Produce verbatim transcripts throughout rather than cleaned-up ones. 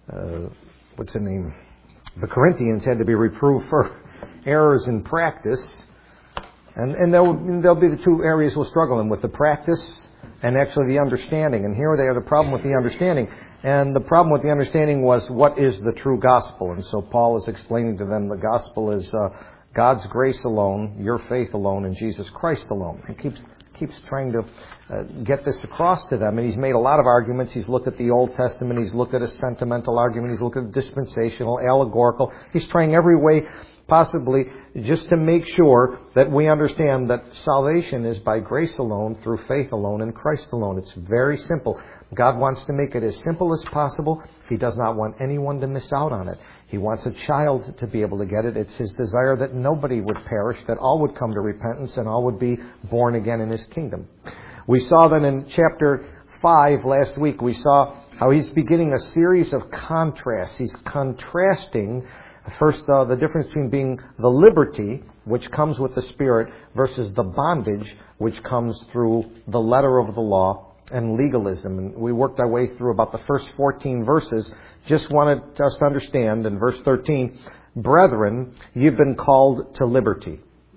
uh, what's the name? The Corinthians had to be reproved for errors in practice. And, and there'll, there'll be the two areas we'll struggle in, with the practice and actually the understanding. And here they are, the problem with the understanding. And the problem with the understanding was, what is the true gospel? And so Paul is explaining to them the gospel is uh, God's grace alone, your faith alone, and Jesus Christ alone. He keeps keeps trying to uh, get this across to them. And he's made a lot of arguments. He's looked at the Old Testament. He's looked at a sentimental argument. He's looked at dispensational, allegorical. He's trying every way possibly just to make sure that we understand that salvation is by grace alone, through faith alone, in Christ alone. It's very simple. God wants to make it as simple as possible. He does not want anyone to miss out on it. He wants a child to be able to get it. It's His desire that nobody would perish, that all would come to repentance and all would be born again in His kingdom. We saw then in chapter five last week, we saw how He's beginning a series of contrasts. He's contrasting first, uh, the difference between being the liberty, which comes with the Spirit, versus the bondage, which comes through the letter of the law and legalism. And we worked our way through about the first fourteen verses. Just wanted us to understand in verse thirteen, brethren, you've been called to liberty.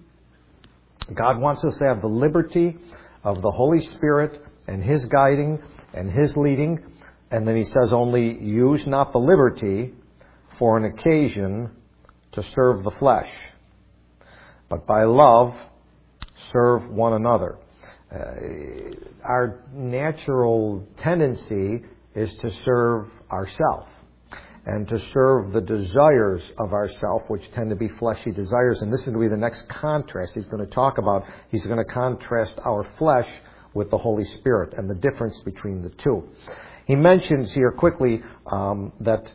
God wants us to have the liberty of the Holy Spirit and His guiding and His leading. And then He says only, use not the liberty for an occasion to serve the flesh, but by love serve one another. Uh, our natural tendency is to serve ourselves and to serve the desires of ourself, which tend to be fleshy desires. And this is going to be the next contrast he's going to talk about. He's going to contrast our flesh with the Holy Spirit and the difference between the two. He mentions here quickly um, that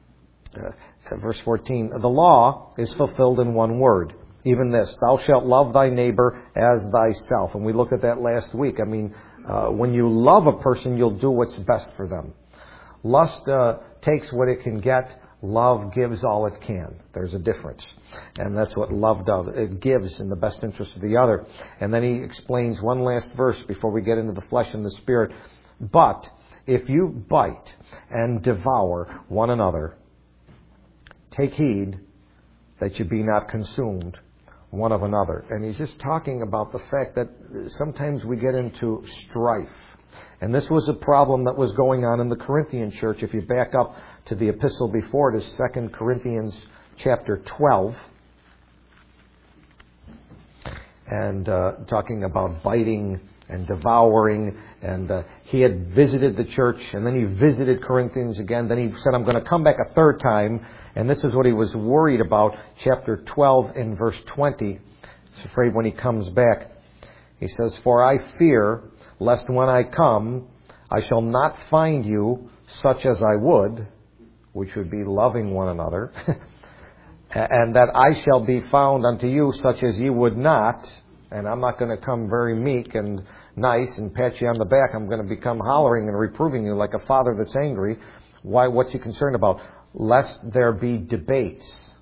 Uh, verse fourteen, the law is fulfilled in one word, even this, thou shalt love thy neighbor as thyself. And we looked at that last week. I mean, uh, when you love a person, you'll do what's best for them. Lust uh, takes what it can get. Love gives all it can. There's a difference. And that's what love does. It gives in the best interest of the other. And then he explains one last verse before we get into the flesh and the spirit. But if you bite and devour one another, take heed that you be not consumed one of another. And he's just talking about the fact that sometimes we get into strife. And this was a problem that was going on in the Corinthian church. If you back up to the epistle before it, is Second Corinthians chapter twelve. And uh, talking about biting and devouring. And uh, he had visited the church, and then he visited Corinthians again. Then he said, I'm going to come back a third time. And this is what he was worried about. Chapter twelve in verse twenty. He's afraid when he comes back. He says, for I fear lest when I come, I shall not find you such as I would, which would be loving one another, and that I shall be found unto you such as you would not. And I'm not going to come very meek and nice and pat you on the back. I'm going to become hollering and reproving you like a father that's angry. Why? What's he concerned about? Lest there be debates,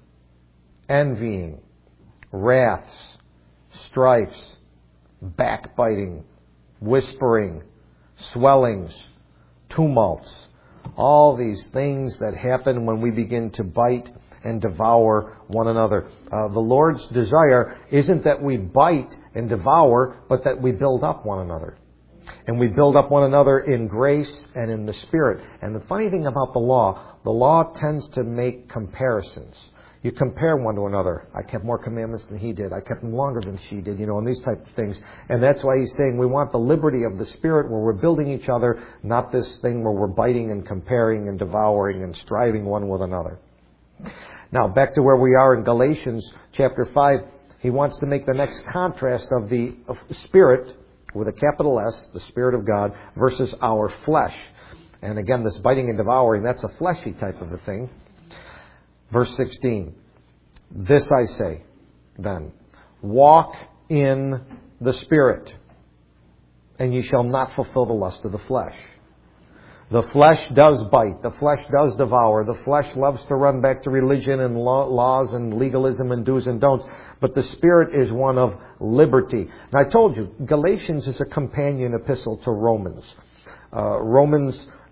envying, wraths, strifes, backbiting, whispering, swellings, tumults. All these things that happen when we begin to bite and devour one another. Uh, the Lord's desire isn't that we bite and devour, but that we build up one another. And we build up one another in grace and in the Spirit. And the funny thing about the law, the law tends to make comparisons. You compare one to another. I kept more commandments than he did. I kept them longer than she did, you know, and these type of things. And that's why he's saying we want the liberty of the Spirit where we're building each other, not this thing where we're biting and comparing and devouring and striving one with another. Now, back to where we are in Galatians chapter five. He wants to make the next contrast of the of Spirit, with a capital S, the Spirit of God, versus our flesh. And again, this biting and devouring, that's a fleshy type of a thing. Verse sixteen. This I say, then, walk in the Spirit, and ye shall not fulfill the lust of the flesh. The flesh does bite. The flesh does devour. The flesh loves to run back to religion and laws and legalism and do's and don'ts. But the Spirit is one of liberty. And I told you, Galatians is a companion epistle to Romans. Uh, Romans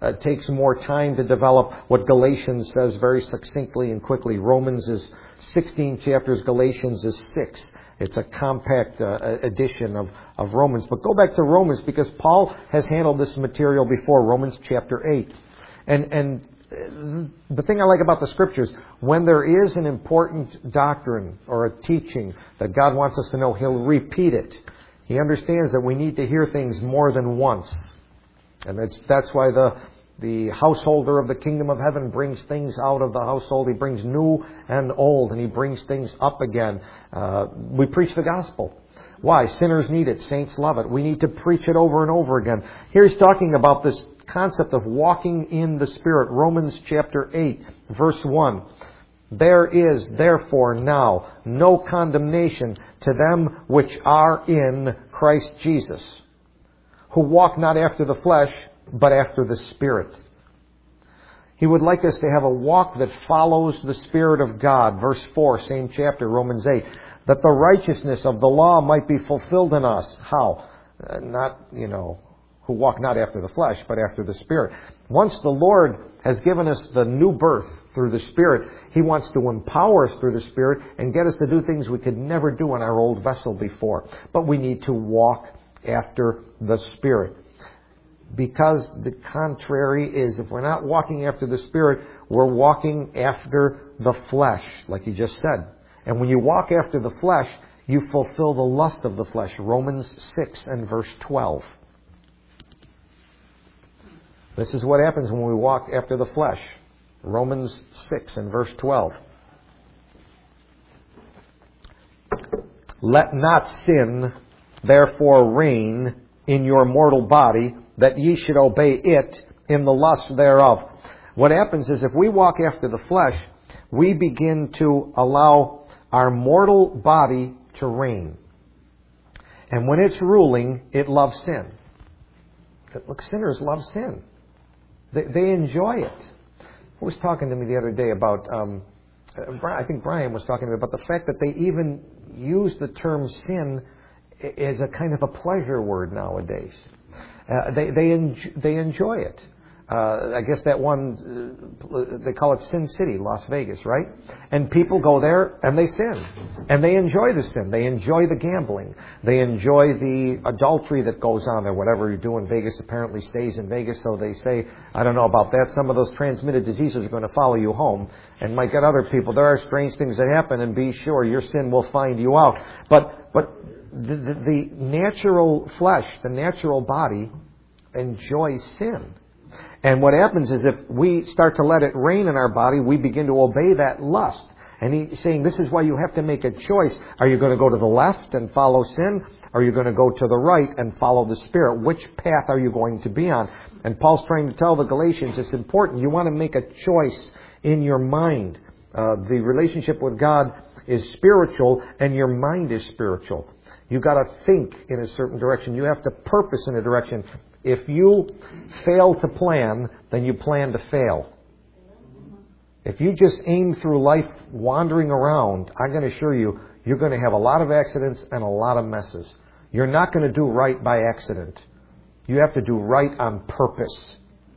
uh, takes more time to develop. What Galatians says very succinctly and quickly. Romans is sixteen chapters. Galatians is six. It's a compact uh, edition of, of Romans. But go back to Romans because Paul has handled this material before. Romans chapter eight. And, and the thing I like about the Scriptures, when there is an important doctrine or a teaching that God wants us to know, He'll repeat it. He understands that we need to hear things more than once. And that's, that's why the, the householder of the kingdom of heaven brings things out of the household. He brings new and old, and He brings things up again. Uh, we preach the gospel. Why? Sinners need it. Saints love it. We need to preach it over and over again. Here he's talking about this concept of walking in the Spirit. Romans chapter eight, verse one. There is therefore now no condemnation to them which are in Christ Jesus, who walk not after the flesh, but after the Spirit. He would like us to have a walk that follows the Spirit of God. Verse four, same chapter, Romans eight. That the righteousness of the law might be fulfilled in us. How? Uh, not, you know, who walk not after the flesh, but after the Spirit. Once the Lord has given us the new birth through the Spirit, He wants to empower us through the Spirit and get us to do things we could never do in our old vessel before. But we need to walk after the Spirit. Because the contrary is, if we're not walking after the Spirit, we're walking after the flesh, like you just said. And when you walk after the flesh, you fulfill the lust of the flesh. Romans six and verse twelve. This is what happens when we walk after the flesh. Romans six and verse twelve. Let not sin therefore reign in your mortal body, that ye should obey it in the lust thereof. What happens is if we walk after the flesh, we begin to allow our mortal body to reign. And when it's ruling, it loves sin. Look, sinners love sin. They, they enjoy it. Who was talking to me the other day about, um, I think Brian was talking to me about the fact that they even use the term sin as a kind of a pleasure word nowadays. Uh, they they, enj- they enjoy it. Uh, I guess that one, uh, they call it Sin City, Las Vegas, right? And people go there and they sin. And they enjoy the sin. They enjoy the gambling. They enjoy the adultery that goes on there. Whatever you do in Vegas apparently stays in Vegas. So they say, I don't know about that. Some of those transmitted diseases are going to follow you home and might get other people. There are strange things that happen, and be sure your sin will find you out. But, but the, the, the natural flesh, the natural body enjoys sin. And what happens is if we start to let it reign in our body, we begin to obey that lust. And he's saying this is why you have to make a choice. Are you going to go to the left and follow sin? Or are you going to go to the right and follow the Spirit? Which path are you going to be on? And Paul's trying to tell the Galatians it's important. You want to make a choice in your mind. Uh, the relationship with God is spiritual and your mind is spiritual. You've got to think in a certain direction. You have to purpose in a direction. If you fail to plan, then you plan to fail. If you just aim through life wandering around, I'm going to assure you, you're going to have a lot of accidents and a lot of messes. You're not going to do right by accident. You have to do right on purpose.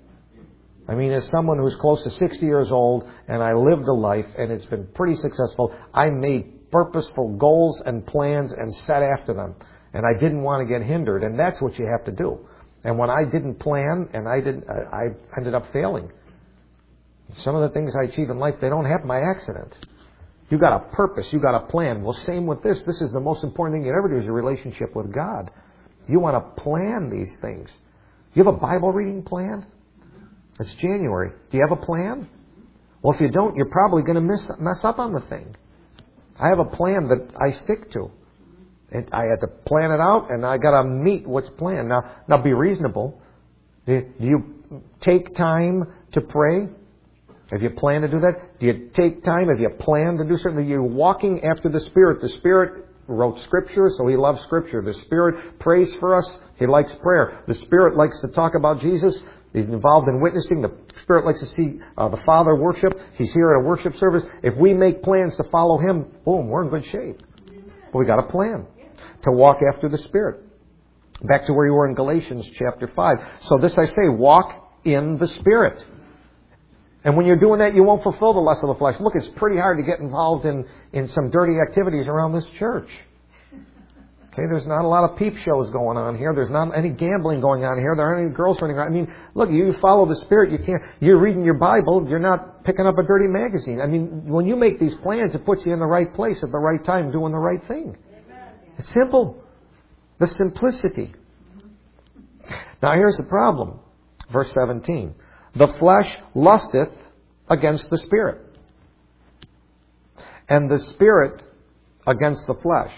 I mean, as someone who's close to sixty years old, and I lived a life, and it's been pretty successful, I made purposeful goals and plans and set after them. And I didn't want to get hindered, and that's what you have to do. And when I didn't plan, and I didn't, I ended up failing. Some of the things I achieve in life, they don't happen by accident. You got a purpose, you got a plan. Well, same with this. This is the most important thing you ever do is your relationship with God. You want to plan these things. You have a Bible reading plan? It's January. Do you have a plan? Well, if you don't, you're probably going to miss, mess up on the thing. I have a plan that I stick to. And I had to plan it out, and I got to meet what's planned. Now, now be reasonable. Do you take time to pray? Have you planned to do that? Do you take time? Have you planned to do something? You're walking after the Spirit. The Spirit wrote Scripture, so He loves Scripture. The Spirit prays for us. He likes prayer. The Spirit likes to talk about Jesus. He's involved in witnessing. The Spirit likes to see uh, the Father worship. He's here at a worship service. If we make plans to follow Him, boom, we're in good shape. But we got a plan to walk after the Spirit. Back to where you were in Galatians chapter five. So this I say, walk in the Spirit. And when you're doing that, you won't fulfill the lust of the flesh. Look, it's pretty hard to get involved in, in some dirty activities around this church. Okay, there's not a lot of peep shows going on here. There's not any gambling going on here. There aren't any girls running around. I mean, look, you follow the Spirit. You can't. You're reading your Bible. You're not picking up a dirty magazine. I mean, when you make these plans, it puts you in the right place at the right time, doing the right thing. It's simple. The simplicity. Now, here's the problem. Verse seventeen. The flesh lusteth against the Spirit, and the Spirit against the flesh.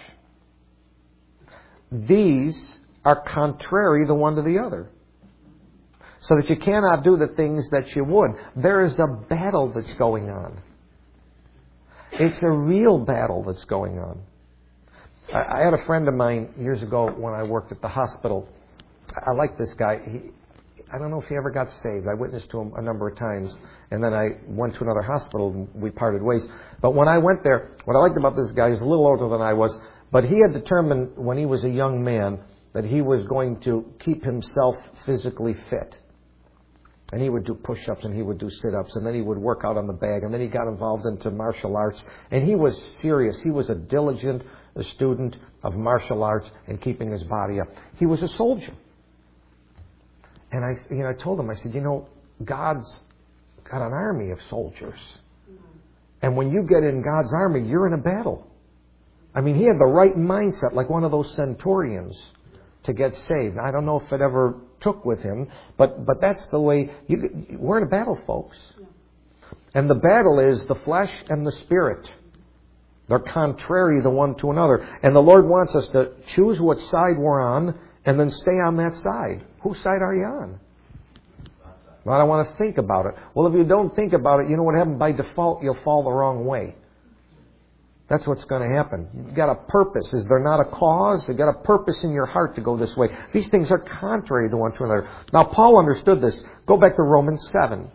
These are contrary the one to the other, so that you cannot do the things that you would. There is a battle that's going on. It's a real battle that's going on. I, I had a friend of mine years ago when I worked at the hospital. I like this guy. He, I don't know if he ever got saved. I witnessed to him a number of times, and then I went to another hospital and we parted ways. But when I went there, what I liked about this guy, he's a little older than I was, but he had determined when he was a young man that he was going to keep himself physically fit. And he would do push-ups and he would do sit-ups, and then he would work out on the bag, and then he got involved into martial arts. And he was serious. He was a diligent student of martial arts and keeping his body up. He was a soldier. And I, you know, I told him, I said, you know, God's got an army of soldiers. And when you get in God's army, you're in a battle. I mean, he had the right mindset, like one of those centurions, to get saved. I don't know if it ever took with him, but, but that's the way, you, we're in a battle, folks. And the battle is the flesh and the Spirit. They're contrary the one to another. And the Lord wants us to choose what side we're on and then stay on that side. Whose side are you on? Well, I don't want to think about it. Well, if you don't think about it, you know what happens? By default, you'll fall the wrong way. That's what's going to happen. You've got a purpose. Is there not a cause? You've got a purpose in your heart to go this way. These things are contrary to one to another. Now, Paul understood this. Go back to Romans seven.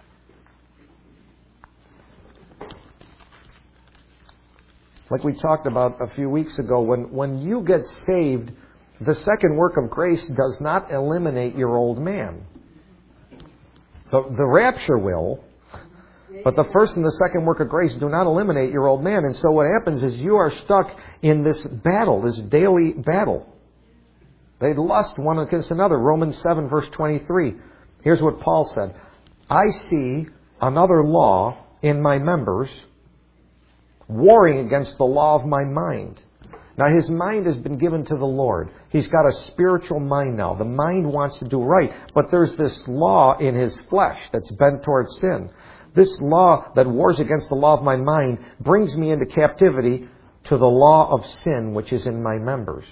Like we talked about a few weeks ago, when, when you get saved, the second work of grace does not eliminate your old man. The, the rapture will. But the first and the second work of grace do not eliminate your old man. And so what happens is you are stuck in this battle, this daily battle. They lust one against another. Romans seven, verse twenty-three. Here's what Paul said. I see another law in my members, warring against the law of my mind. Now, his mind has been given to the Lord. He's got a spiritual mind now. The mind wants to do right. But there's this law in his flesh that's bent towards sin. This law that wars against the law of my mind brings me into captivity to the law of sin which is in my members.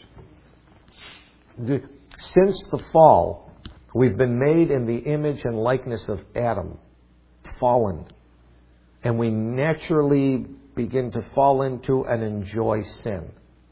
Since the fall, we've been made in the image and likeness of Adam, fallen. And we naturally begin to fall into and enjoy sin.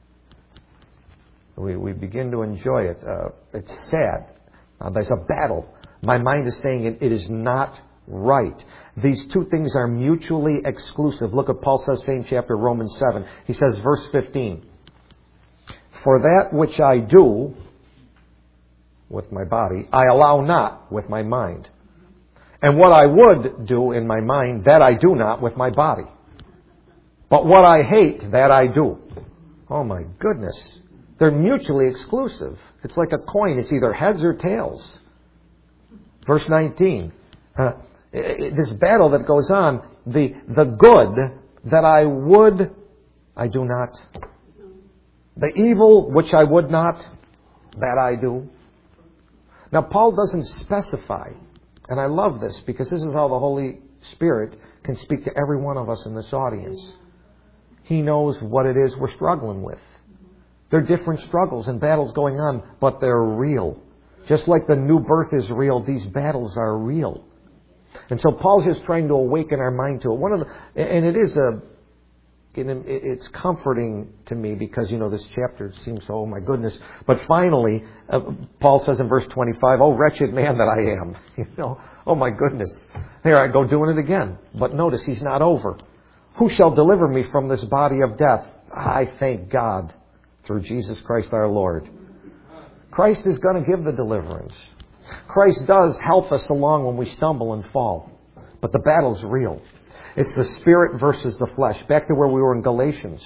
We, we begin to enjoy it. Uh, it's sad. Uh, there's a battle. My mind is saying it, it is not right. These two things are mutually exclusive. Look what Paul says, same chapter, Romans seven. He says, verse fifteen. For that which I do with my body, I allow not with my mind. And what I would do in my mind, that I do not with my body. But what I hate, that I do. Oh my goodness. They're mutually exclusive. It's like a coin. It's either heads or tails. Verse nineteen. Uh, this battle that goes on, the, the good that I would, I do not. The evil which I would not, that I do. Now, Paul doesn't specify. And I love this because this is how the Holy Spirit can speak to every one of us in this audience. He knows what it is we're struggling with. There are different struggles and battles going on, but they're real. Just like the new birth is real, these battles are real. And so Paul's just trying to awaken our mind to it. One of the, and it is a, it's comforting to me because, you know, this chapter seems so, oh my goodness. But finally, uh, Paul says in verse twenty-five, oh wretched man that I am. You know, oh my goodness. Here I go doing it again. But notice he's not over. Who shall deliver me from this body of death? I thank God through Jesus Christ our Lord. Christ is going to give the deliverance. Christ does help us along when we stumble and fall. But the battle's real. It's the spirit versus the flesh. Back to where we were in Galatians.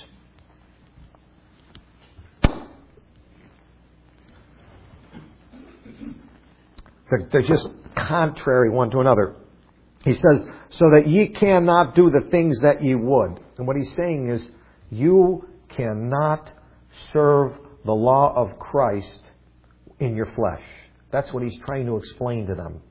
They're, they're just contrary one to another. He says, so that ye cannot do the things that ye would. And what he's saying is, you cannot serve the law of Christ in your flesh. That's what he's trying to explain to them.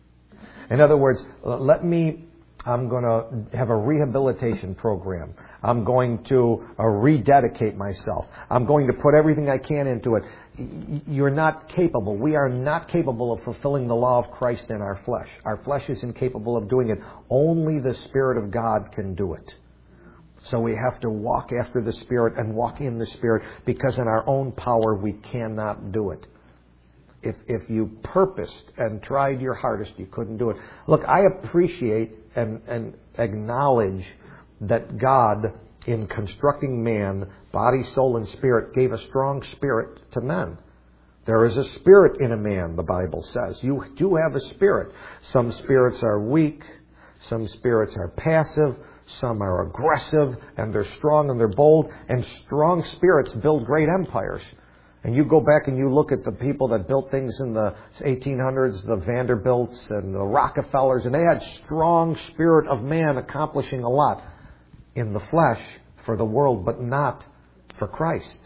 In other words, let me, I'm going to have a rehabilitation program. I'm going to uh, rededicate myself. I'm going to put everything I can into it. You're not capable. We are not capable of fulfilling the law of Christ in our flesh. Our flesh is incapable of doing it. Only the Spirit of God can do it. So we have to walk after the Spirit and walk in the Spirit, because in our own power we cannot do it. If if you purposed and tried your hardest, you couldn't do it. Look, I appreciate and, and acknowledge that God, in constructing man, body, soul, and spirit, gave a strong spirit to men. There is a spirit in a man, the Bible says. You do have a spirit. Some spirits are weak. Some spirits are passive. Some are aggressive, and they're strong and they're bold. And strong spirits build great empires. And you go back and you look at the people that built things in the eighteen hundreds, the Vanderbilts and the Rockefellers, and they had strong spirit of man accomplishing a lot in the flesh for the world, but not for Christ.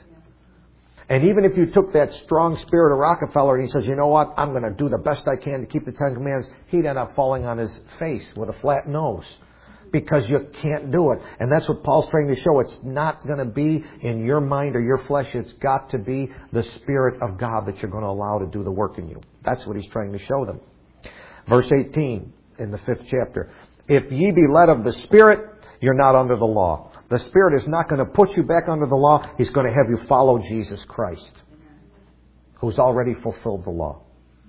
And even if you took that strong spirit of Rockefeller and he says, you know what, I'm going to do the best I can to keep the Ten Commandments, he'd end up falling on his face with a flat nose. Because you can't do it. And that's what Paul's trying to show. It's not going to be in your mind or your flesh. It's got to be the Spirit of God that you're going to allow to do the work in you. That's what he's trying to show them. Verse eighteen in the fifth chapter. If ye be led of the Spirit, you're not under the law. The Spirit is not going to put you back under the law. He's going to have you follow Jesus Christ, who's already fulfilled the law.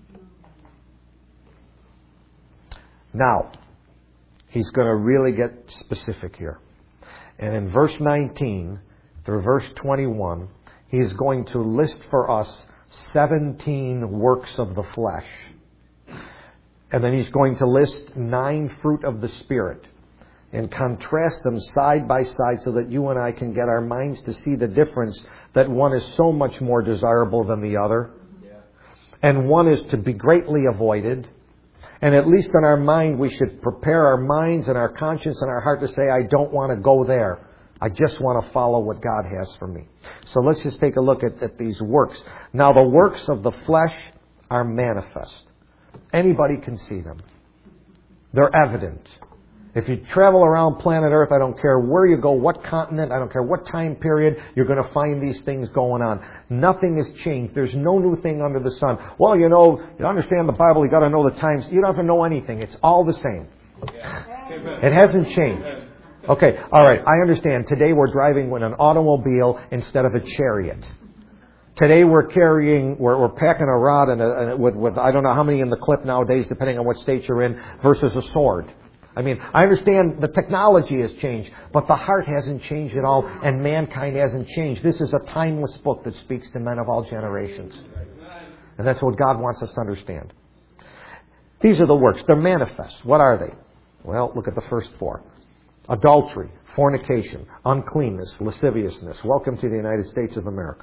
Now, he's going to really get specific here. And in verse nineteen through verse twenty-one, he's going to list for us seventeen works of the flesh. And then he's going to list nine fruit of the Spirit and contrast them side by side so that you and I can get our minds to see the difference, that one is so much more desirable than the other. Yeah. And one is to be greatly avoided. And at least in our mind, we should prepare our minds and our conscience and our heart to say, I don't want to go there. I just want to follow what God has for me. So let's just take a look at, at these works. Now, the works of the flesh are manifest. Anybody can see them. They're evident. If you travel around planet Earth, I don't care where you go, what continent, I don't care what time period, you're going to find these things going on. Nothing has changed. There's no new thing under the sun. Well, you know, you understand the Bible, you got to know the times. You don't have to know anything. It's all the same. It hasn't changed. Okay, all right, I understand. Today we're driving with an automobile instead of a chariot. Today we're carrying, we're, we're packing a rod and, a, and with, with I don't know how many in the clip nowadays, depending on what state you're in, versus a sword. I mean, I understand the technology has changed, but the heart hasn't changed at all, and mankind hasn't changed. This is a timeless book that speaks to men of all generations. And that's what God wants us to understand. These are the works. They're manifest. What are they? Well, look at the first four. Adultery, fornication, uncleanness, lasciviousness. Welcome to the United States of America.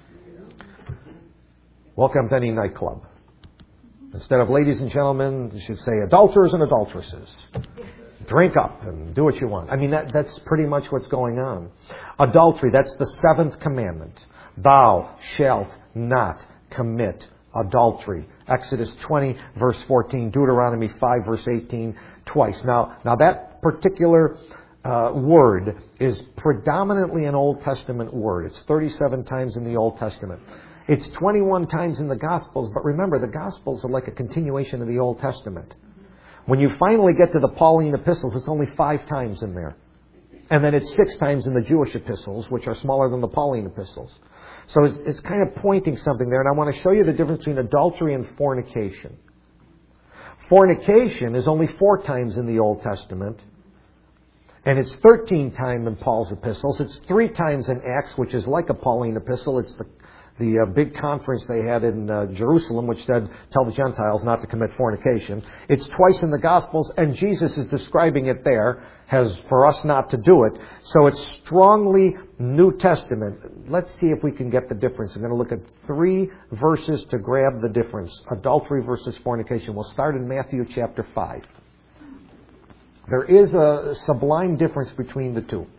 Welcome to any nightclub. Instead of ladies and gentlemen, you should say adulterers and adulteresses. Drink up and do what you want. I mean, that, that's pretty much what's going on. Adultery, that's the seventh commandment. Thou shalt not commit adultery. Exodus twenty, verse fourteen. Deuteronomy five, verse eighteen, twice. Now, now that particular uh, word is predominantly an Old Testament word. It's thirty-seven times in the Old Testament. It's twenty-one times in the Gospels, but remember, the Gospels are like a continuation of the Old Testament. When you finally get to the Pauline epistles, it's only five times in there. And then it's six times in the Jewish epistles, which are smaller than the Pauline epistles. So it's, it's kind of pointing something there, and I want to show you the difference between adultery and fornication. Fornication is only four times in the Old Testament, and it's thirteen times in Paul's epistles. It's three times in Acts, which is like a Pauline epistle. It's the the uh, big conference they had in uh, Jerusalem, which said, tell the Gentiles not to commit fornication. It's twice in the Gospels, and Jesus is describing it there as for us not to do it. So it's strongly New Testament. Let's see if we can get the difference. I'm going to look at three verses to grab the difference. Adultery versus fornication. We'll start in Matthew chapter five. There is a sublime difference between the two.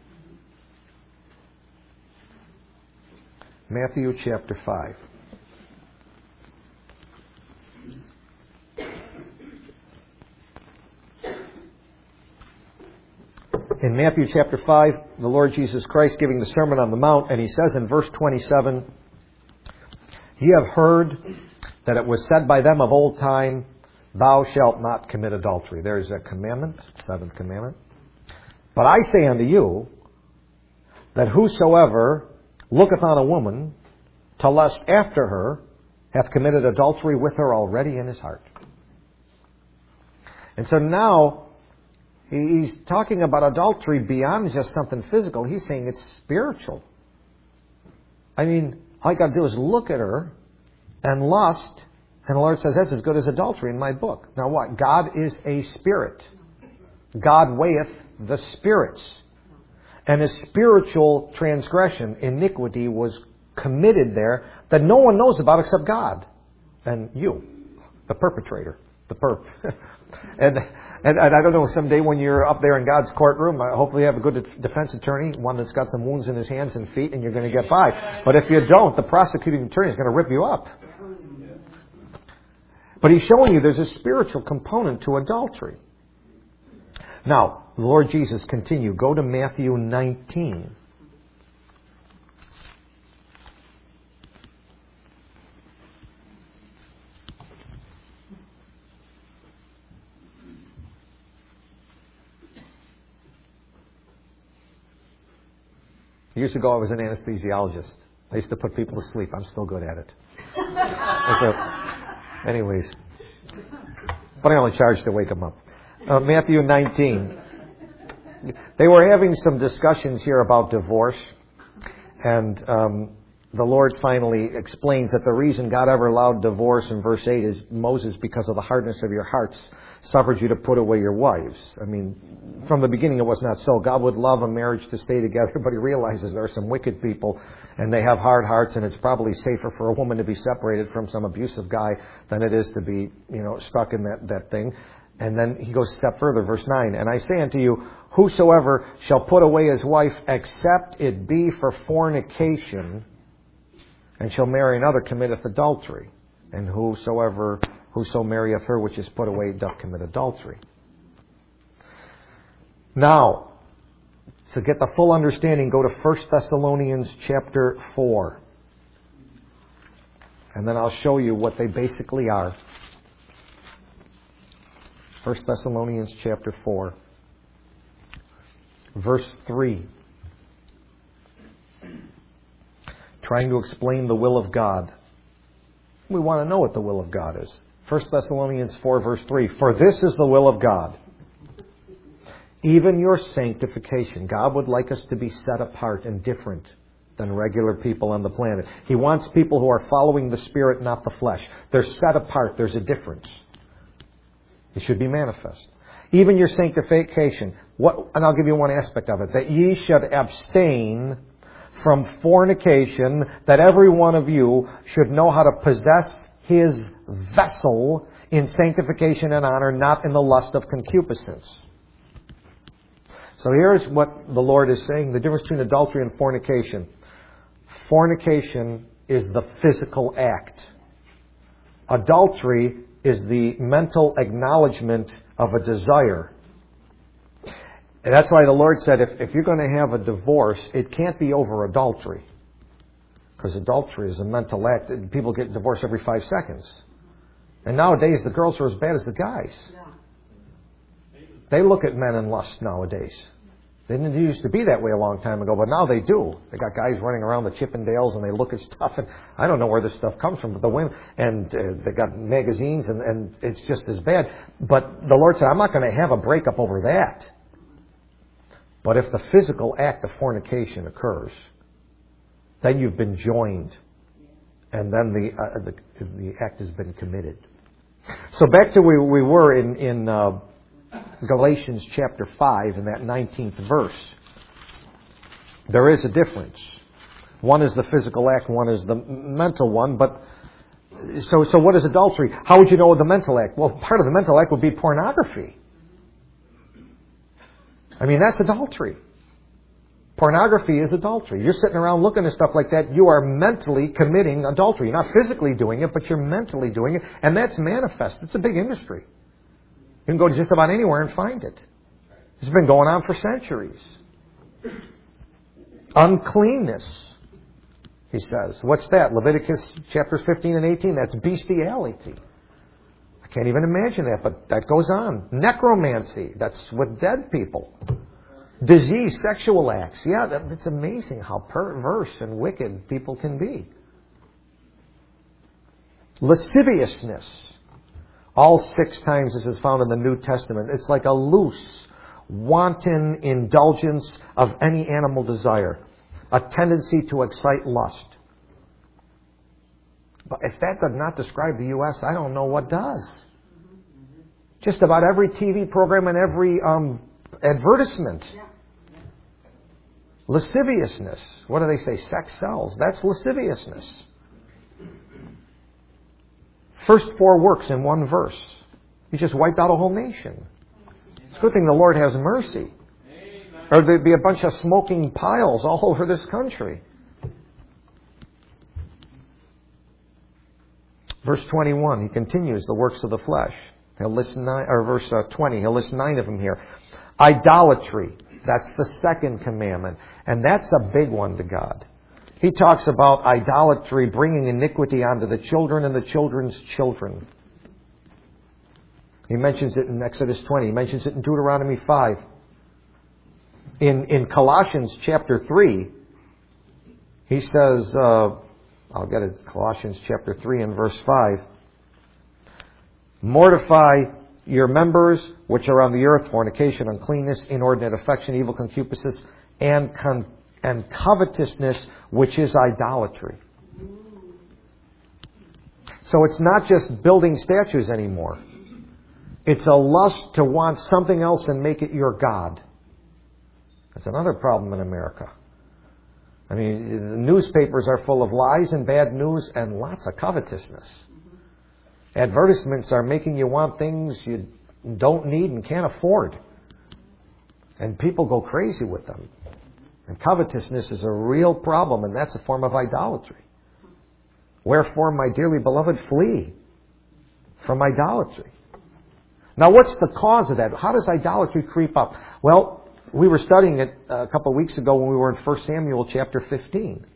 Matthew chapter five. In Matthew chapter five, the Lord Jesus Christ giving the Sermon on the Mount, and he says in verse twenty-seven, ye have heard that it was said by them of old time, thou shalt not commit adultery. There's a commandment, seventh commandment. But I say unto you, that whosoever looketh on a woman to lust after her hath committed adultery with her already in his heart. And so now he's talking about adultery beyond just something physical. He's saying it's spiritual. I mean, all I got to do is look at her and lust, and the Lord says that's as good as adultery in my book. Now what? God is a spirit. God weigheth the spirits. And a spiritual transgression, iniquity, was committed there that no one knows about except God and you, the perpetrator, the perp. and, and and I don't know, someday when you're up there in God's courtroom, hopefully you have a good defense attorney, one that's got some wounds in his hands and feet, and you're going to get by. But if you don't, the prosecuting attorney is going to rip you up. But he's showing you there's a spiritual component to adultery. Now, the Lord Jesus continue. Go to Matthew nineteen. Years ago, I was an anesthesiologist. I used to put people to sleep. I'm still good at it. So, anyways. But I only charged to wake them up. Uh, Matthew nineteen. They were having some discussions here about divorce, and um, the Lord finally explains that the reason God ever allowed divorce in verse eight is Moses, because of the hardness of your hearts, suffered you to put away your wives. I mean, from the beginning it was not so. God would love a marriage to stay together, but he realizes there are some wicked people, and they have hard hearts, and it's probably safer for a woman to be separated from some abusive guy than it is to be, you know, stuck in that, that thing. And then he goes a step further, verse nine. And I say unto you, whosoever shall put away his wife, except it be for fornication, and shall marry another, committeth adultery. And whosoever whoso marrieth her which is put away doth commit adultery. Now, to get the full understanding, go to First Thessalonians chapter four. And then I'll show you what they basically are. First Thessalonians chapter four, verse three. Trying to explain the will of God. We want to know what the will of God is. First Thessalonians four, verse three. For this is the will of God, even your sanctification. God would like us to be set apart and different than regular people on the planet. He wants people who are following the Spirit, not the flesh. They're set apart. There's a difference. It should be manifest. Even your sanctification. What, and I'll give you one aspect of it. That ye should abstain from fornication, that every one of you should know how to possess his vessel in sanctification and honor, not in the lust of concupiscence. So here's what the Lord is saying, the difference between adultery and fornication. Fornication is the physical act. Adultery is the mental acknowledgement of a desire. And that's why the Lord said, if, if you're going to have a divorce, it can't be over adultery. Because adultery is a mental act. People get divorced every five seconds. And nowadays, the girls are as bad as the guys. They look at men in lust nowadays. They didn't used to be that way a long time ago, but now they do. They got guys running around the Chippendales and they look at stuff, and I don't know where this stuff comes from, but the women, and uh, they got magazines, and, and it's just as bad. But the Lord said, I'm not going to have a breakup over that. But if the physical act of fornication occurs, then you've been joined and then the, uh, the the act has been committed. So back to where we were in, in uh, Galatians chapter five, in that nineteenth verse. There is a difference. One is the physical act, one is the mental one. But so, so what is adultery? How would you know the mental act? Well, part of the mental act would be pornography. I mean, that's adultery. Pornography is adultery. You're sitting around looking at stuff like that. You are mentally committing adultery. You're not physically doing it, but you're mentally doing it. And that's manifest. It's a big industry. You can go to just about anywhere and find it. It's been going on for centuries. Uncleanness, he says. What's that? Leviticus chapters fifteen and eighteen. That's bestiality. I can't even imagine that, but that goes on. Necromancy. That's with dead people. Disease, sexual acts. Yeah, that, it's amazing how perverse and wicked people can be. Lasciviousness. All six times this is found in the New Testament. It's like a loose, wanton indulgence of any animal desire. A tendency to excite lust. But if that does not describe the U S, I don't know what does. Just about every T V program and every um, advertisement. Lasciviousness. What do they say? Sex sells. That's lasciviousness. First four works in one verse. He just wiped out a whole nation. It's a good thing the Lord has mercy. Or there'd be a bunch of smoking piles all over this country. Verse twenty-one, he continues the works of the flesh. He'll list nine, or verse uh, twenty, he'll list nine of them here. Idolatry. That's the second commandment. And that's a big one to God. He talks about idolatry bringing iniquity onto the children and the children's children. He mentions it in Exodus twenty. He mentions it in Deuteronomy five. In, in Colossians chapter three, he says, uh, I'll get it, Colossians chapter three and verse five. Mortify your members which are on the earth, fornication, uncleanness, inordinate affection, evil concupiscence, and con- and covetousness, which is idolatry. So it's not just building statues anymore. It's a lust to want something else and make it your God. That's another problem in America. I mean, the newspapers are full of lies and bad news and lots of covetousness. Advertisements are making you want things you don't need and can't afford. And people go crazy with them. And covetousness is a real problem, and that's a form of idolatry. Wherefore, my dearly beloved, flee from idolatry. Now, what's the cause of that? How does idolatry creep up? Well, we were studying it a couple of weeks ago when we were in First Samuel chapter fifteen.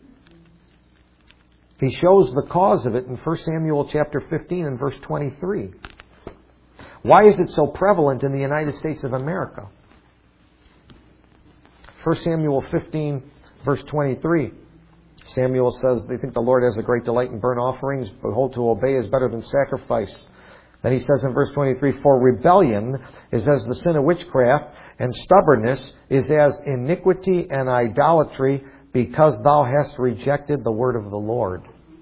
He shows the cause of it in First Samuel chapter fifteen and verse twenty-three. Why is it so prevalent in the United States of America? First Samuel fifteen, verse twenty-three. Samuel says, they think the Lord has a great delight in burnt offerings. Behold, to obey is better than sacrifice. Then he says in verse twenty-three, for rebellion is as the sin of witchcraft, and stubbornness is as iniquity and idolatry, because thou hast rejected the word of the Lord.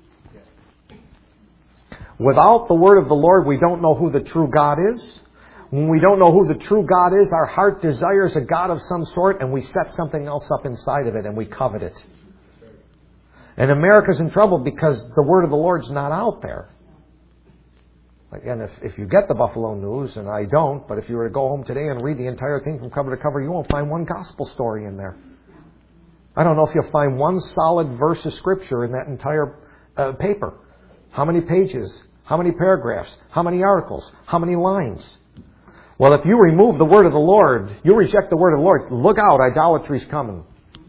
Without the word of the Lord, we don't know who the true God is. When we don't know who the true God is, our heart desires a God of some sort, and we set something else up inside of it, and we covet it. And America's in trouble because the word of the Lord's not out there. Again, if, if you get the Buffalo News, and I don't, but if you were to go home today and read the entire thing from cover to cover, you won't find one gospel story in there. I don't know if you'll find one solid verse of Scripture in that entire uh, paper. How many pages? How many paragraphs? How many articles? How many lines? Well, if you remove the word of the Lord, you reject the word of the Lord, look out, idolatry's coming.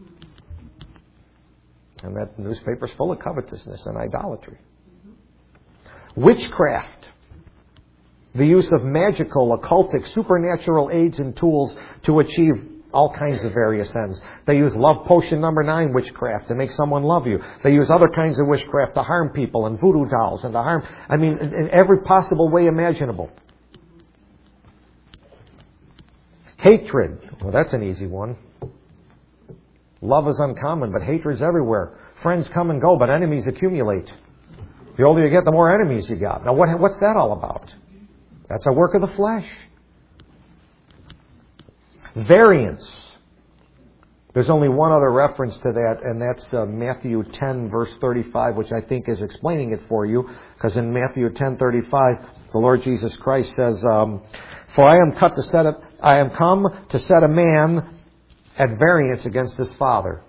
And that newspaper's full of covetousness and idolatry. Witchcraft. The use of magical, occultic, supernatural aids and tools to achieve all kinds of various ends. They use love potion number nine witchcraft to make someone love you. They use other kinds of witchcraft to harm people, and voodoo dolls, and to harm, I mean, in every possible way imaginable. Hatred. Well, that's an easy one. Love is uncommon, but hatred's everywhere. Friends come and go, but enemies accumulate. The older you get, the more enemies you got. Now, what, what's that all about? That's a work of the flesh. Variance. There's only one other reference to that, and that's uh, Matthew ten, verse thirty-five, which I think is explaining it for you. Because in Matthew ten thirty-five, the Lord Jesus Christ says, um, "For I am cut to set a, I am come to set a man at variance against his father."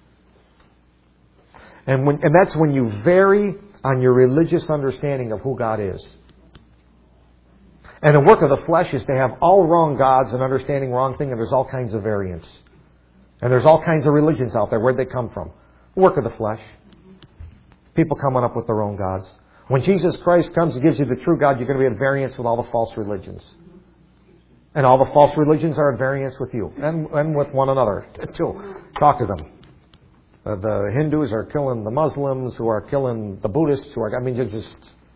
And when, and that's when you vary on your religious understanding of who God is. And the work of the flesh is to have all wrong gods and understanding wrong thing, and there's all kinds of variance. And there's all kinds of religions out there. Where'd they come from? Work of the flesh. People coming up with their own gods. When Jesus Christ comes and gives you the true God, you're going to be at variance with all the false religions. And all the false religions are at variance with you. And, and with one another, too. Talk to them. Uh, the Hindus are killing the Muslims, who are killing the Buddhists, who are, I mean, it's just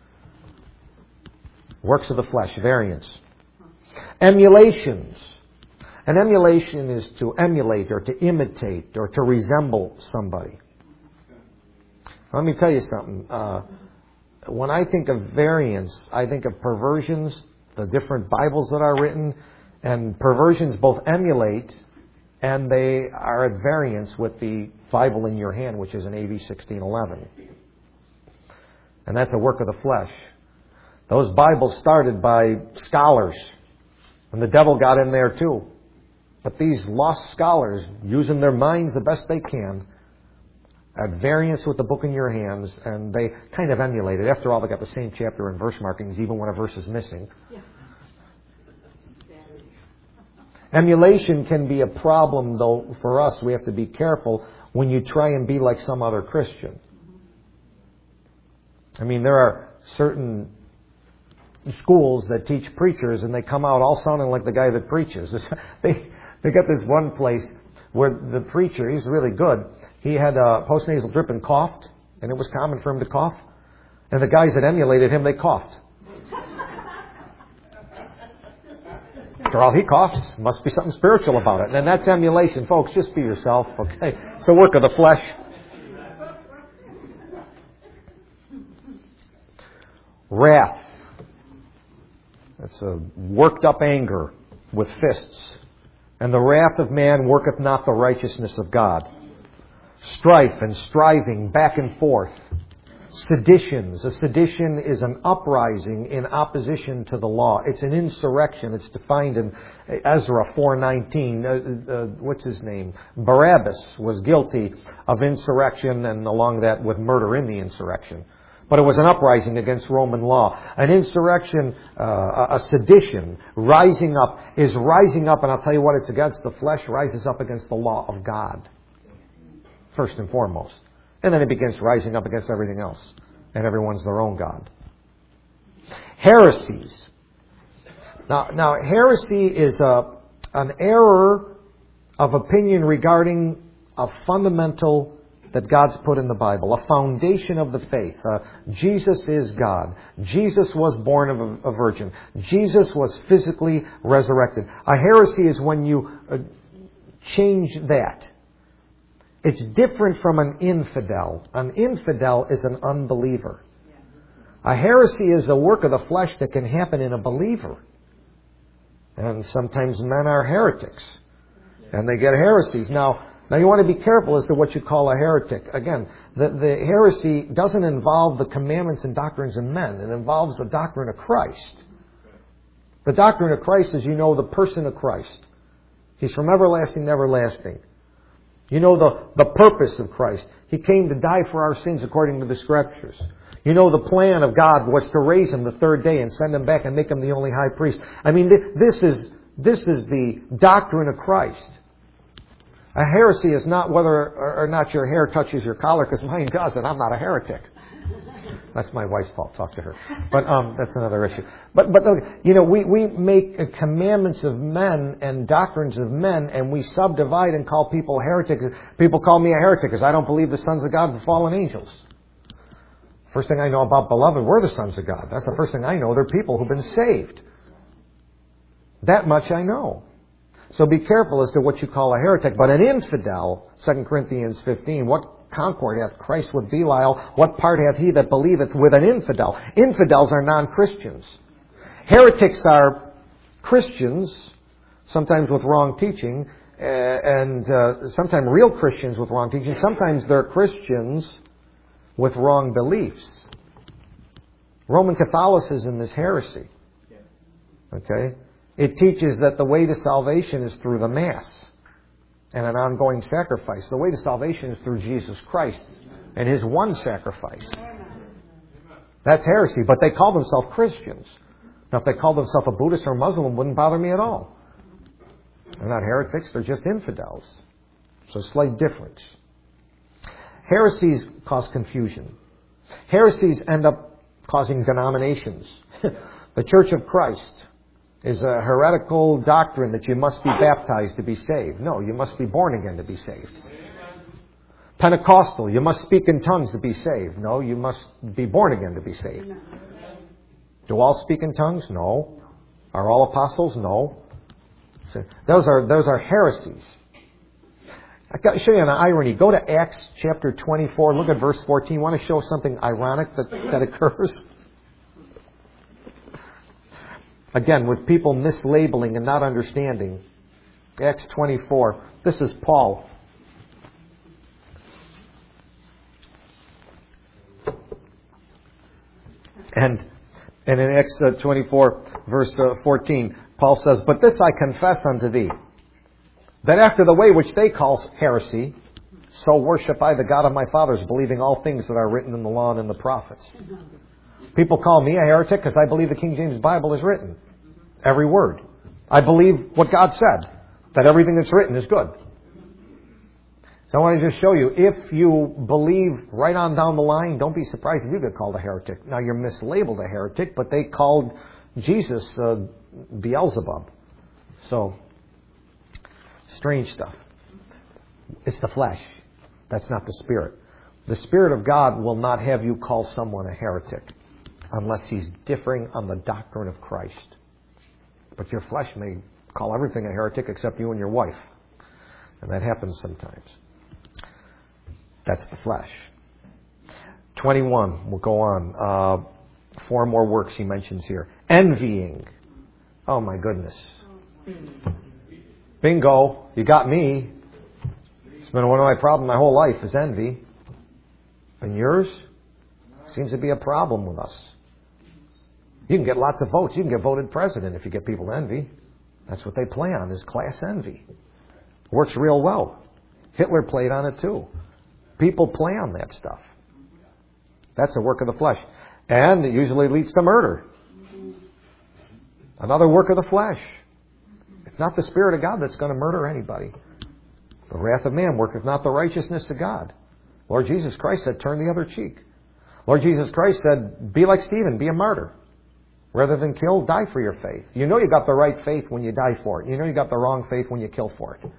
works of the flesh, variance. Emulations. An emulation is to emulate or to imitate or to resemble somebody. Let me tell you something. Uh, when I think of variance, I think of perversions, the different Bibles that are written, and perversions both emulate and they are at variance with the Bible in your hand, which is an A D sixteen eleven. And that's a work of the flesh. Those Bibles started by scholars, and the devil got in there too. But these lost scholars, using their minds the best they can, at variance with the book in your hands, and they kind of emulate it. After all, they got the same chapter and verse markings, even when a verse is missing. Yeah. Emulation can be a problem, though, for us. We have to be careful when you try and be like some other Christian. I mean, there are certain schools that teach preachers, and they come out all sounding like the guy that preaches. they they got this one place where the preacher, he's really good. He had a postnasal drip and coughed, and it was common for him to cough. And the guys that emulated him, they coughed. After all, he coughs. Must be something spiritual about it. And that's emulation, folks. Just be yourself, okay? It's a work of the flesh. Wrath. That's a worked up anger with fists. And the wrath of man worketh not the righteousness of God. Strife and striving back and forth. Seditions. A sedition is an uprising in opposition to the law. It's an insurrection. It's defined in Ezra four nineteen. Uh, uh, what's his name? Barabbas was guilty of insurrection, and along that with murder in the insurrection. But it was an uprising against Roman law. An insurrection, uh, a sedition, rising up, is rising up, and I'll tell you what, it's against the flesh, rises up against the law of God. First and foremost. And then it begins rising up against everything else. And everyone's their own God. Heresies. Now, now heresy is a, an error of opinion regarding a fundamental that God's put in the Bible, a foundation of the faith. Uh, Jesus is God. Jesus was born of a, a virgin. Jesus was physically resurrected. A heresy is when you uh, change that. It's different from an infidel. An infidel is an unbeliever. A heresy is a work of the flesh that can happen in a believer. And sometimes men are heretics. And they get heresies. Now, now you want to be careful as to what you call a heretic. Again, the, the heresy doesn't involve the commandments and doctrines of men. It involves the doctrine of Christ. The doctrine of Christ is, you know, the person of Christ. He's from everlasting to everlasting. You know the, the purpose of Christ. He came to die for our sins according to the Scriptures. You know the plan of God was to raise Him the third day and send Him back and make Him the only high priest. I mean, this is, this is the doctrine of Christ. A heresy is not whether or not your hair touches your collar, because mine does, and I'm not a heretic. That's my wife's fault. Talk to her. But um, that's another issue. But but you know, we we make commandments of men and doctrines of men, and we subdivide and call people heretics. People call me a heretic because I don't believe the sons of God were fallen angels. First thing I know about beloved, we're the sons of God. That's the first thing I know. They're people who've been saved. That much I know. So be careful as to what you call a heretic. But an infidel, Second Corinthians fifteen, what concord hath Christ with Belial? What part hath he that believeth with an infidel? Infidels are non-Christians. Heretics are Christians, sometimes with wrong teaching, uh, and uh, sometimes real Christians with wrong teaching. Sometimes they're Christians with wrong beliefs. Roman Catholicism is heresy. Okay? It teaches that the way to salvation is through the Mass and an ongoing sacrifice. The way to salvation is through Jesus Christ and His one sacrifice. That's heresy, but they call themselves Christians. Now, if they called themselves a Buddhist or a Muslim, it wouldn't bother me at all. They're not heretics, they're just infidels. So, slight difference. Heresies cause confusion. Heresies end up causing denominations. The Church of Christ is a heretical doctrine that you must be baptized to be saved. No, you must be born again to be saved. Pentecostal, you must speak in tongues to be saved. No, you must be born again to be saved. Do all speak in tongues? No. Are all apostles? No. So those are those are heresies. I've got to show you an irony. Go to Acts chapter twenty-four. Look at verse fourteen. I want to show something ironic that, that occurs. Again, with people mislabeling and not understanding. Acts twenty-four. This is Paul. And And in Acts twenty-four, verse fourteen, Paul says, But this I confess unto thee, that after the way which they call heresy, so worship I the God of my fathers, believing all things that are written in the law and in the prophets. People call me a heretic because I believe the King James Bible is written. Every word. I believe what God said, that everything that's written is good. So I want to just show you, if you believe right on down the line, don't be surprised if you get called a heretic. Now, you're mislabeled a heretic, but they called Jesus uh, Beelzebub. So, strange stuff. It's the flesh. That's not the Spirit. The Spirit of God will not have you call someone a heretic unless he's differing on the doctrine of Christ. But your flesh may call everything a heretic except you and your wife. And that happens sometimes. That's the flesh. twenty-one, we'll go on. Uh, four more works he mentions here. Envying. Oh my goodness. Bingo, you got me. It's been one of my problems my whole life is envy. And yours? Seems to be a problem with us. You can get lots of votes. You can get voted president if you get people to envy. That's what they play on, is class envy. Works real well. Hitler played on it too. People play on that stuff. That's a work of the flesh. And it usually leads to murder. Another work of the flesh. It's not the Spirit of God that's going to murder anybody. The wrath of man worketh not the righteousness of God. Lord Jesus Christ said, turn the other cheek. Lord Jesus Christ said, be like Stephen, be a martyr. Rather than kill, die for your faith. You know you got the right faith when you die for it. You know you got the wrong faith when you kill for it.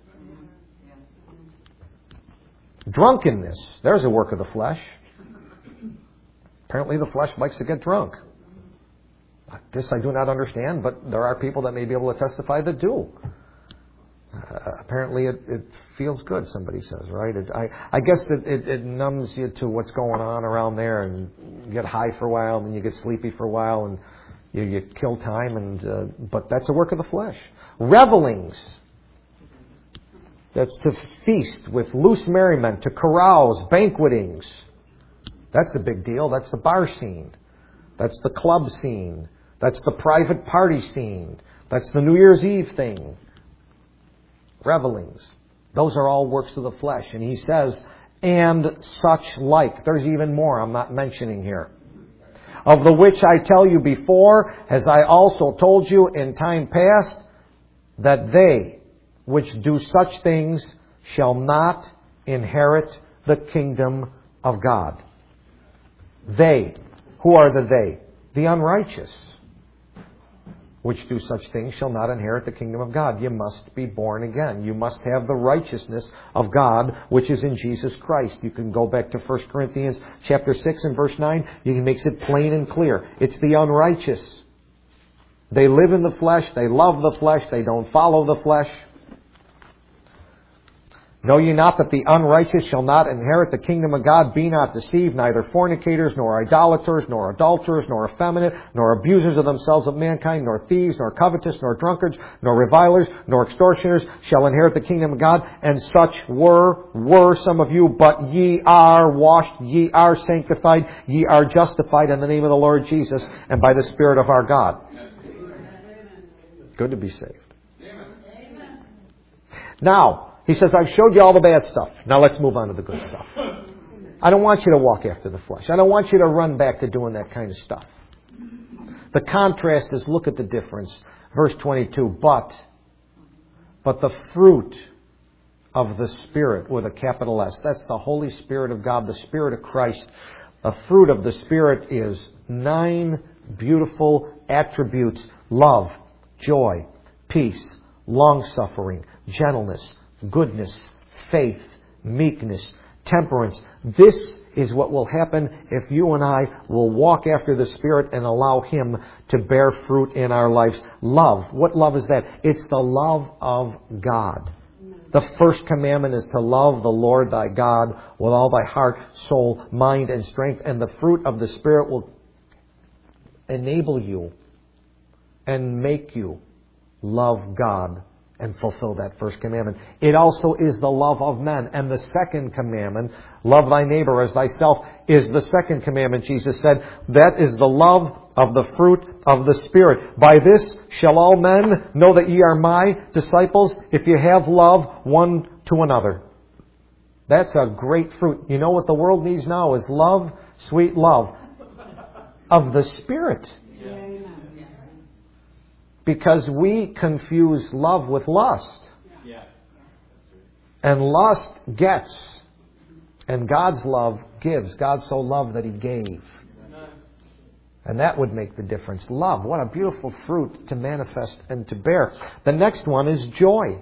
Drunkenness. There's a work of the flesh. Apparently the flesh likes to get drunk. This I do not understand, but there are people that may be able to testify that do. Uh, apparently it, it feels good, somebody says, right? It, I, I guess it, it, it numbs you to what's going on around there, and you get high for a while, and then you get sleepy for a while, and you, you kill time, and uh, but that's a work of the flesh. Revelings. That's to feast with loose merriment, to carouse, banquetings. That's a big deal. That's the bar scene. That's the club scene. That's the private party scene. That's the New Year's Eve thing. Revelings. Those are all works of the flesh. And he says, and such like. There's even more I'm not mentioning here. Of the which I tell you before, as I also told you in time past, that they which do such things shall not inherit the kingdom of God. They. Who are the they? The unrighteous. Which do such things shall not inherit the kingdom of God. You must be born again. You must have the righteousness of God, which is in Jesus Christ. You can go back to First Corinthians chapter six and verse nine. You can make it plain and clear. It's the unrighteous. They live in the flesh. They love the flesh. They don't follow the flesh. Know ye not that the unrighteous shall not inherit the kingdom of God? Be not deceived, neither fornicators, nor idolaters, nor adulterers, nor effeminate, nor abusers of themselves of mankind, nor thieves, nor covetous, nor drunkards, nor revilers, nor extortioners shall inherit the kingdom of God. And such were, were some of you, but ye are washed, ye are sanctified, ye are justified in the name of the Lord Jesus and by the Spirit of our God. Good to be saved. Now, he says, I've showed you all the bad stuff. Now let's move on to the good stuff. I don't want you to walk after the flesh. I don't want you to run back to doing that kind of stuff. The contrast is, look at the difference. Verse twenty-two, but, but the fruit of the Spirit with a capital S. That's the Holy Spirit of God, the Spirit of Christ. The fruit of the Spirit is nine beautiful attributes. Love, joy, peace, long-suffering, gentleness, goodness, faith, meekness, temperance. This is what will happen if you and I will walk after the Spirit and allow Him to bear fruit in our lives. Love. What love is that? It's the love of God. The first commandment is to love the Lord thy God with all thy heart, soul, mind, and strength. And the fruit of the Spirit will enable you and make you love God and fulfill that first commandment. It also is the love of men. And the second commandment, love thy neighbor as thyself, is the second commandment. Jesus said, that is the love of the fruit of the Spirit. By this shall all men know that ye are my disciples, if you have love one to another. That's a great fruit. You know what the world needs now is love, sweet love of the Spirit. Because we confuse love with lust. And lust gets. And God's love gives. God so loved that He gave. And that would make the difference. Love. What a beautiful fruit to manifest and to bear. The next one is joy.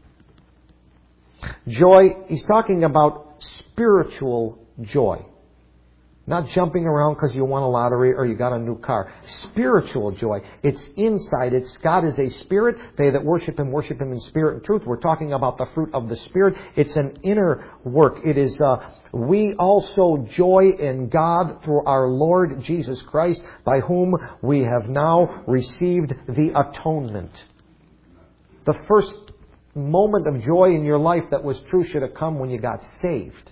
Joy, he's talking about spiritual joy. Not jumping around because you won a lottery or you got a new car. Spiritual joy. It's inside. It's God is a spirit. They that worship Him, worship Him in spirit and truth. We're talking about the fruit of the Spirit. It's an inner work. It is, uh, we also joy in God through our Lord Jesus Christ, by whom we have now received the atonement. The first moment of joy in your life that was true should have come when you got saved.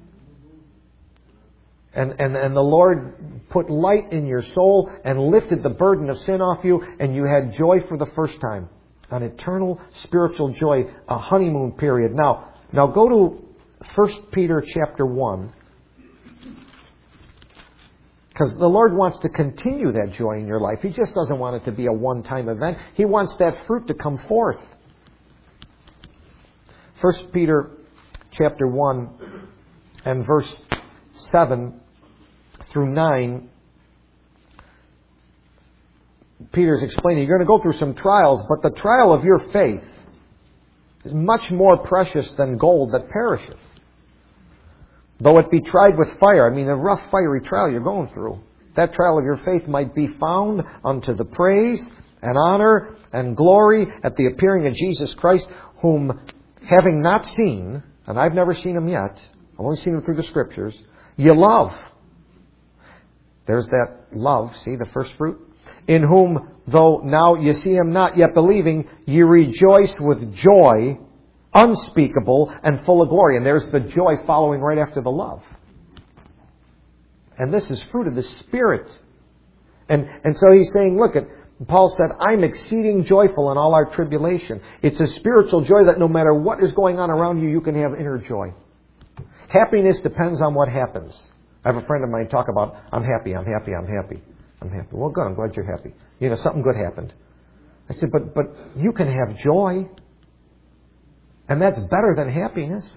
And, and, and the Lord put light in your soul and lifted the burden of sin off you, and you had joy for the first time. An eternal spiritual joy, a honeymoon period. Now, now go to First Peter chapter one. Because the Lord wants to continue that joy in your life. He just doesn't want it to be a one-time event. He wants that fruit to come forth. First Peter chapter one and verse seven through nine, Peter's explaining, you're going to go through some trials, but the trial of your faith is much more precious than gold that perisheth, though it be tried with fire. I mean, a rough, fiery trial you're going through. That trial of your faith might be found unto the praise and honor and glory at the appearing of Jesus Christ, whom having not seen, and I've never seen Him yet, I've only seen Him through the Scriptures, you love. There's that love, see, the first fruit. In whom, though now you see Him not, yet believing, ye rejoice with joy unspeakable and full of glory. And there's the joy following right after the love. And this is fruit of the Spirit. And, and so he's saying, look, at Paul said, I'm exceeding joyful in all our tribulation. It's a spiritual joy that no matter what is going on around you, you can have inner joy. Happiness depends on what happens. I have a friend of mine talk about, I'm happy, I'm happy, I'm happy. I'm happy. Well, good, I'm glad you're happy. You know, something good happened. I said, but but you can have joy. And that's better than happiness.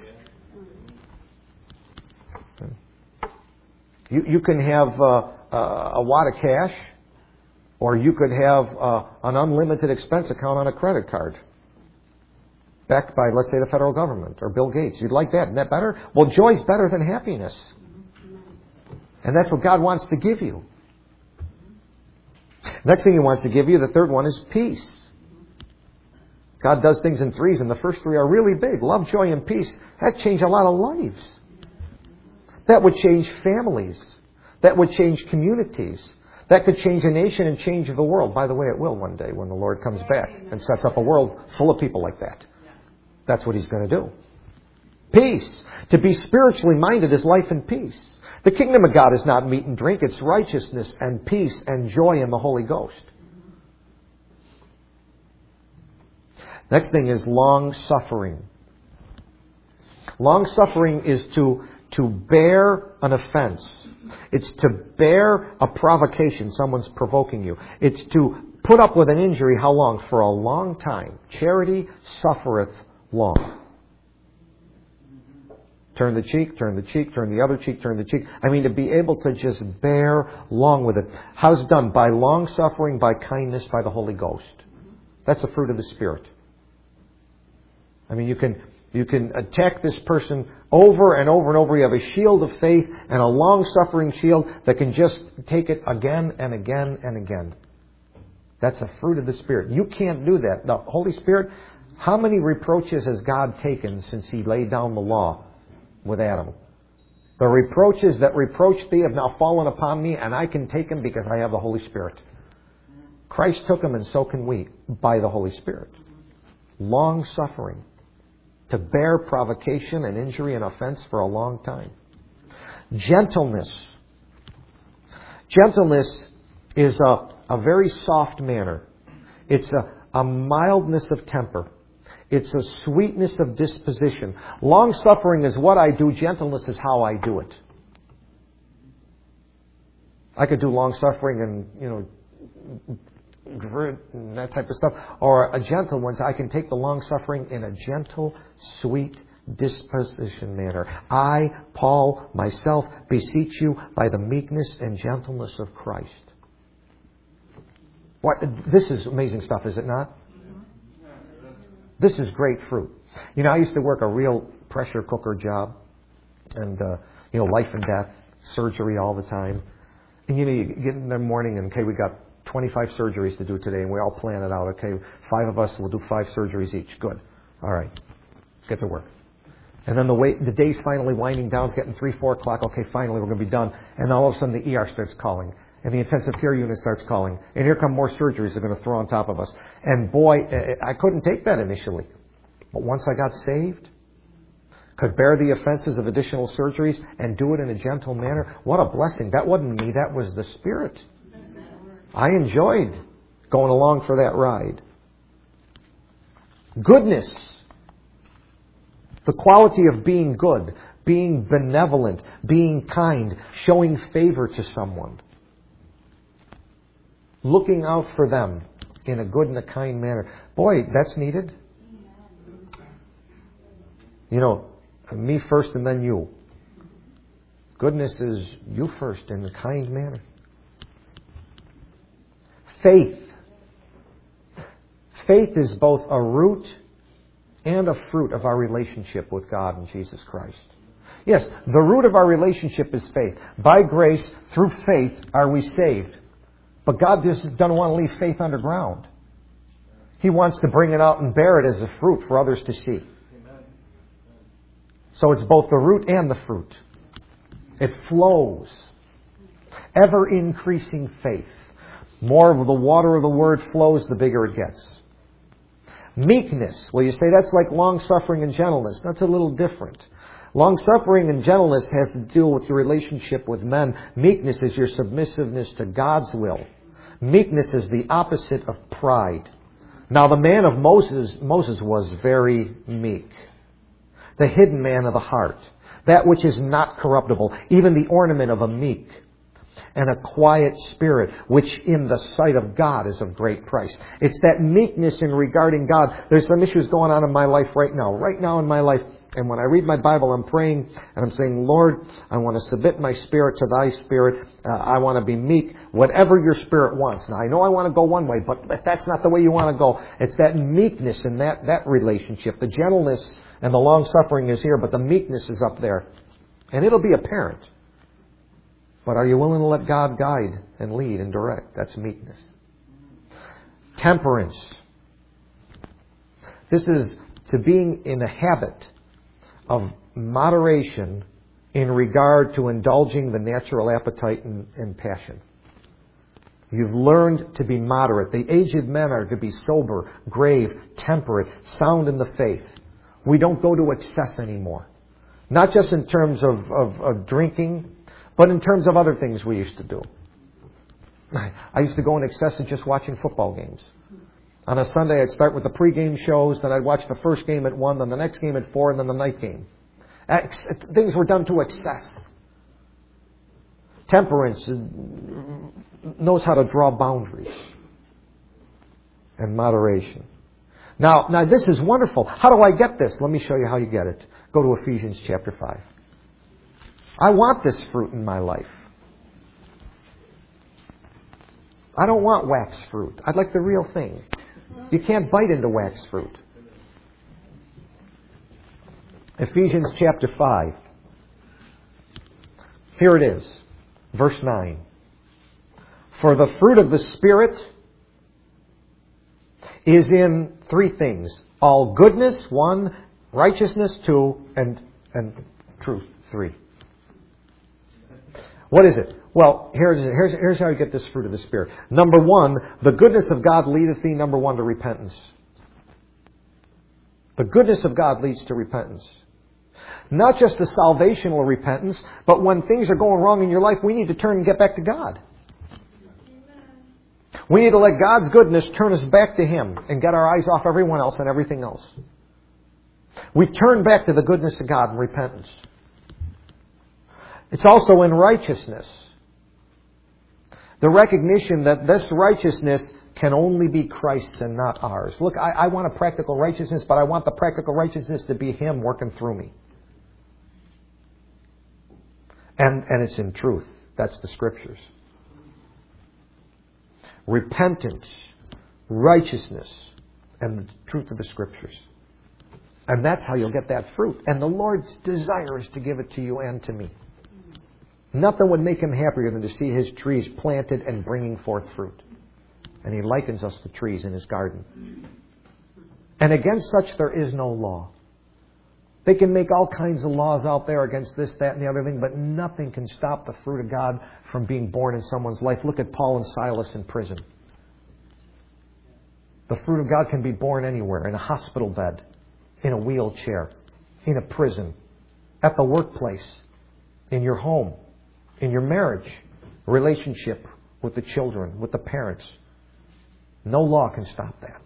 You, you can have uh, uh, a wad of cash, or you could have uh, an unlimited expense account on a credit card, backed by, let's say, the federal government or Bill Gates. You'd like that. Isn't that better? Well, joy's better than happiness. And that's what God wants to give you. Next thing He wants to give you, the third one, is peace. God does things in threes, and the first three are really big. Love, joy, and peace. That changed a lot of lives. That would change families. That would change communities. That could change a nation and change the world. By the way, it will one day when the Lord comes back and sets up a world full of people like that. That's what He's going to do. Peace. To be spiritually minded is life and peace. The kingdom of God is not meat and drink. It's righteousness and peace and joy in the Holy Ghost. Next thing is long-suffering. Long-suffering is to, to bear an offense. It's to bear a provocation. Someone's provoking you. It's to put up with an injury. How long? For a long time. Charity suffereth long. Turn the cheek, turn the cheek, turn the other cheek, turn the cheek. I mean, to be able to just bear long with it. How's it done? By long-suffering, by kindness, by the Holy Ghost. That's the fruit of the Spirit. I mean, you can you can attack this person over and over and over. You have a shield of faith and a long-suffering shield that can just take it again and again and again. That's a fruit of the Spirit. You can't do that. The Holy Spirit, how many reproaches has God taken since He laid down the law with Adam? The reproaches that reproach thee have now fallen upon me, and I can take them because I have the Holy Spirit. Christ took them, and so can we, by the Holy Spirit. Long-suffering. To bear provocation and injury and offense for a long time. Gentleness. Gentleness is a, a very soft manner. It's a, a mildness of temper. It's a sweetness of disposition. Long-suffering is what I do. Gentleness is how I do it. I could do long-suffering and, you know, and that type of stuff. Or a gentle one. I can take the long-suffering in a gentle, sweet disposition manner. I, Paul, myself, beseech you by the meekness and gentleness of Christ. What? This is amazing stuff, is it not? This is great fruit. You know, I used to work a real pressure cooker job. And, uh, you know, life and death, surgery all the time. And, you know, you get in the morning and, okay, we got twenty-five surgeries to do today, and we all plan it out. Okay, five of us will do five surgeries each. Good. All right. Get to work. And then the wait, the day's finally winding down. It's getting three, four o'clock. Okay, finally we're going to be done. And all of a sudden the E R starts calling. And the intensive care unit starts calling. And here come more surgeries they're going to throw on top of us. And boy, I couldn't take that initially. But once I got saved, could bear the offenses of additional surgeries and do it in a gentle manner. What a blessing. That wasn't me. That was the Spirit. I enjoyed going along for that ride. Goodness. The quality of being good, being benevolent, being kind, showing favor to someone. Looking out for them in a good and a kind manner. Boy, that's needed. You know, me first and then you. Goodness is you first in a kind manner. Faith. Faith is both a root and a fruit of our relationship with God and Jesus Christ. Yes, the root of our relationship is faith. By grace, through faith, are we saved. But God just doesn't want to leave faith underground. He wants to bring it out and bear it as a fruit for others to see. So it's both the root and the fruit. It flows. Ever increasing faith. More of the water of the Word flows, the bigger it gets. Meekness. Well, you say that's like long-suffering and gentleness. That's a little different. Long-suffering and gentleness has to do with your relationship with men. Meekness is your submissiveness to God's will. Meekness is the opposite of pride. Now, the man of Moses, Moses was very meek. The hidden man of the heart. That which is not corruptible. Even the ornament of a meek and a quiet spirit, which in the sight of God is of great price. It's that meekness in regarding God. There's some issues going on in my life right now. Right now in my life. And when I read my Bible, I'm praying and I'm saying, Lord, I want to submit my spirit to thy spirit. Uh, I want to be meek. Whatever your spirit wants. Now, I know I want to go one way, but if that's not the way you want to go. It's that meekness in that, that relationship. The gentleness and the long-suffering is here, but the meekness is up there. And it'll be apparent. But are you willing to let God guide and lead and direct? That's meekness. Temperance. This is to being in a habit of moderation in regard to indulging the natural appetite and, and passion. You've learned to be moderate. The aged men are to be sober, grave, temperate, sound in the faith. We don't go to excess anymore. Not just in terms of, of, of drinking, but in terms of other things we used to do. I used to go in excess of just watching football games. On a Sunday, I'd start with the pregame shows, then I'd watch the first game at one, then the next game at four, and then the night game. Ex- things were done to excess. Temperance knows how to draw boundaries. And moderation. Now, now this is wonderful. How do I get this? Let me show you how you get it. Go to Ephesians chapter five. I want this fruit in my life. I don't want wax fruit. I'd like the real thing. You can't bite into wax fruit. Ephesians chapter five. Here it is. Verse nine. For the fruit of the Spirit is in three things. All goodness, one. Righteousness, two. And, and truth, three. What is it? Well, here's, here's, here's how you get this fruit of the Spirit. Number one, the goodness of God leadeth thee, number one, to repentance. The goodness of God leads to repentance. Not just the salvational repentance, but when things are going wrong in your life, we need to turn and get back to God. We need to let God's goodness turn us back to Him and get our eyes off everyone else and everything else. We turn back to the goodness of God in repentance. It's also in righteousness. The recognition that this righteousness can only be Christ's and not ours. Look, I, I want a practical righteousness, but I want the practical righteousness to be Him working through me. And, and it's in truth. That's the Scriptures. Repentance, righteousness, and the truth of the Scriptures. And that's how you'll get that fruit. And the Lord's desire is to give it to you and to me. Nothing would make Him happier than to see His trees planted and bringing forth fruit. And He likens us to trees in His garden. And against such there is no law. They can make all kinds of laws out there against this, that, and the other thing, but nothing can stop the fruit of God from being born in someone's life. Look at Paul and Silas in prison. The fruit of God can be born anywhere, in a hospital bed, in a wheelchair, in a prison, at the workplace, in your home, in your marriage, relationship with the children, with the parents. No law can stop that.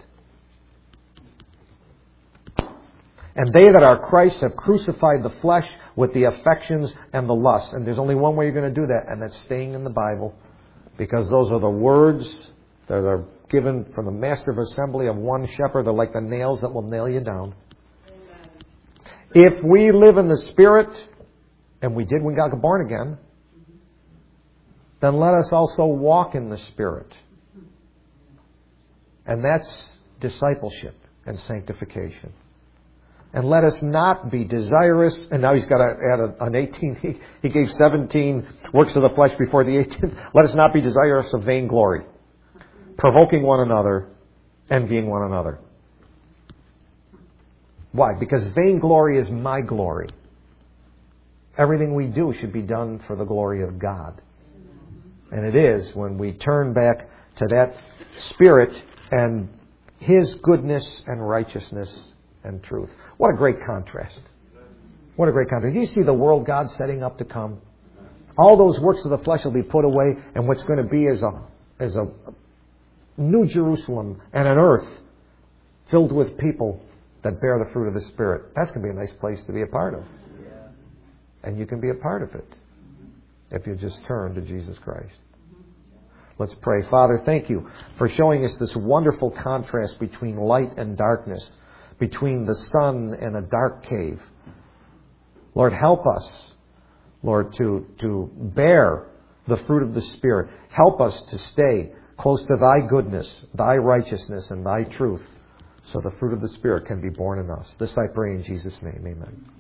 And they that are Christ have crucified the flesh with the affections and the lusts. And there's only one way you're going to do that, and that's staying in the Bible. Because those are the words that are given from the master of assembly of one shepherd. They're like the nails that will nail you down. Amen. If we live in the Spirit, and we did when we got born again, then let us also walk in the Spirit. And that's discipleship and sanctification. And let us not be desirous. And now he's got to add a, an eighteen. He, he gave seventeen works of the flesh before the eighteenth. Let us not be desirous of vainglory, provoking one another, envying one another. Why? Because vainglory is my glory. Everything we do should be done for the glory of God. And it is when we turn back to that Spirit and His goodness and righteousness and truth. What a great contrast. What a great contrast. Do you see the world God's setting up to come? All those works of the flesh will be put away, and what's going to be is a, is a new Jerusalem and an earth filled with people that bear the fruit of the Spirit. That's going to be a nice place to be a part of. And you can be a part of it if you just turn to Jesus Christ. Let's pray. Father, thank you for showing us this wonderful contrast between light and darkness, between the sun and a dark cave. Lord, help us, Lord, to, to bear the fruit of the Spirit. Help us to stay close to Thy goodness, Thy righteousness, and Thy truth, so the fruit of the Spirit can be born in us. This I pray in Jesus' name. Amen.